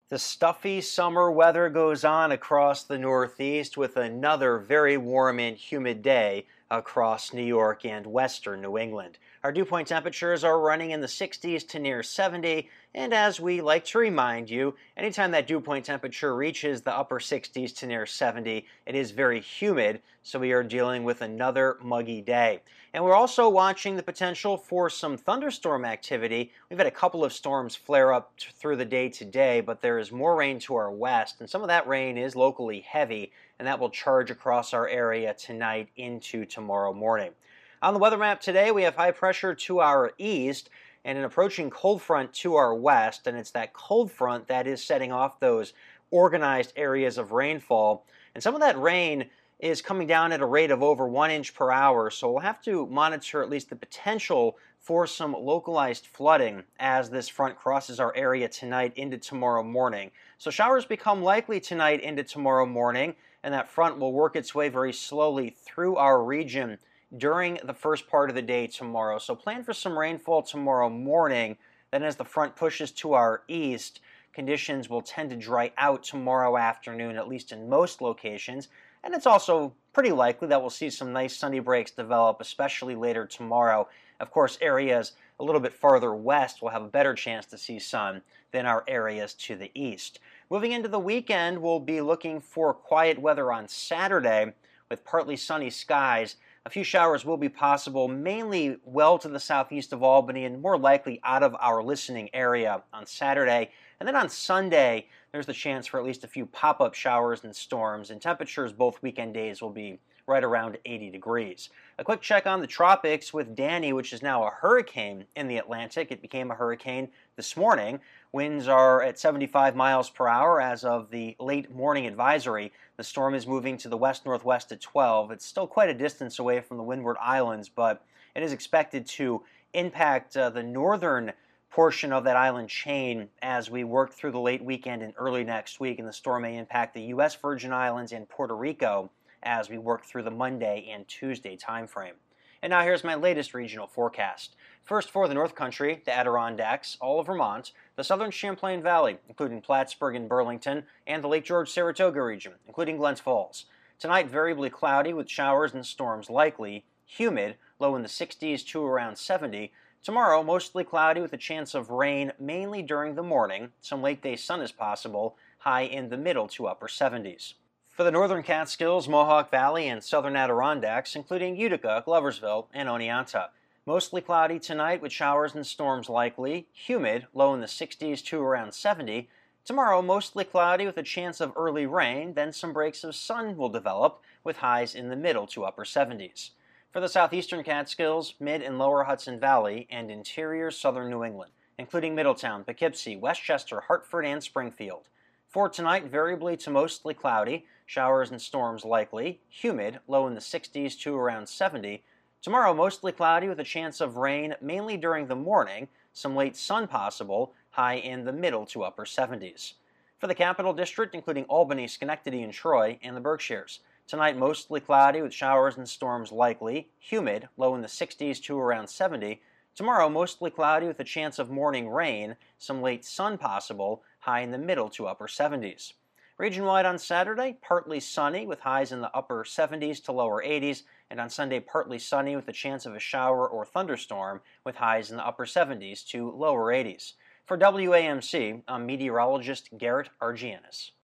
The stuffy summer weather goes on across the Northeast with another very warm and humid day across New York and western New England. Our dew point temperatures are running in the 60s to near 70, and as we like to remind you, anytime that dew point temperature reaches the upper 60s to near 70, it is very humid, so we are dealing with another muggy day. And we're also watching the potential for some thunderstorm activity. We've had a couple of storms flare up through the day today, but there is more rain to our west, and some of that rain is locally heavy, and that will charge across our area tonight into tomorrow morning. On the weather map today, we have high pressure to our east and an approaching cold front to our west, and it's that cold front that is setting off those organized areas of rainfall. And some of that rain is coming down at a rate of over 1 inch per hour, so we'll have to monitor at least the potential for some localized flooding as this front crosses our area tonight into tomorrow morning. So showers become likely tonight into tomorrow morning, and that front will work its way very slowly through our region during the first part of the day tomorrow. So plan for some rainfall tomorrow morning. Then as the front pushes to our east, conditions will tend to dry out tomorrow afternoon, at least in most locations. And it's also pretty likely that we'll see some nice sunny breaks develop, especially later tomorrow. Of course, areas a little bit farther west will have a better chance to see sun than our areas to the east. Moving into the weekend, we'll be looking for quiet weather on Saturday with partly sunny skies. A few showers will be possible, mainly well to the southeast of Albany and more likely out of our listening area on Saturday. And then on Sunday, there's the chance for at least a few pop-up showers and storms, and temperatures both weekend days will be right around 80 degrees. A quick check on the tropics with Danny, which is now a hurricane in the Atlantic. It became a hurricane this morning. Winds are at 75 miles per hour as of the late morning advisory. The storm is moving to the west-northwest at 12. It's still quite a distance away from the Windward Islands, but it is expected to impact the northern portion of that island chain as we work through the late weekend and early next week, and the storm may impact the U.S. Virgin Islands and Puerto Rico as we work through the Monday and Tuesday timeframe. And now here's my latest regional forecast. First for the North Country, the Adirondacks, all of Vermont, the southern Champlain Valley, including Plattsburgh and Burlington, and the Lake George-Saratoga region, including Glens Falls. Tonight, variably cloudy with showers and storms likely, humid, low in the 60s to around 70. Tomorrow, mostly cloudy with a chance of rain mainly during the morning. Some late-day sun is possible, high in the middle to upper 70s. For the northern Catskills, Mohawk Valley, and southern Adirondacks, including Utica, Gloversville, and Oneonta. Mostly cloudy tonight with showers and storms likely, humid, low in the 60s to around 70. Tomorrow, mostly cloudy with a chance of early rain, then some breaks of sun will develop with highs in the middle to upper 70s. For the southeastern Catskills, mid and lower Hudson Valley, and interior southern New England, including Middletown, Poughkeepsie, Westchester, Hartford, and Springfield. For tonight, variably to mostly cloudy, showers and storms likely, humid, low in the 60s to around 70. Tomorrow, mostly cloudy with a chance of rain mainly during the morning, some late sun possible, high in the middle to upper 70s. For the Capital District, including Albany, Schenectady, and Troy, and the Berkshires. Tonight, mostly cloudy with showers and storms likely, humid, low in the 60s to around 70. Tomorrow, mostly cloudy with a chance of morning rain, some late sun possible, high in the middle to upper 70s. Region-wide on Saturday, partly sunny with highs in the upper 70s to lower 80s, and on Sunday, partly sunny with a chance of a shower or thunderstorm with highs in the upper 70s to lower 80s. For WAMC, I'm meteorologist Garrett Argianis.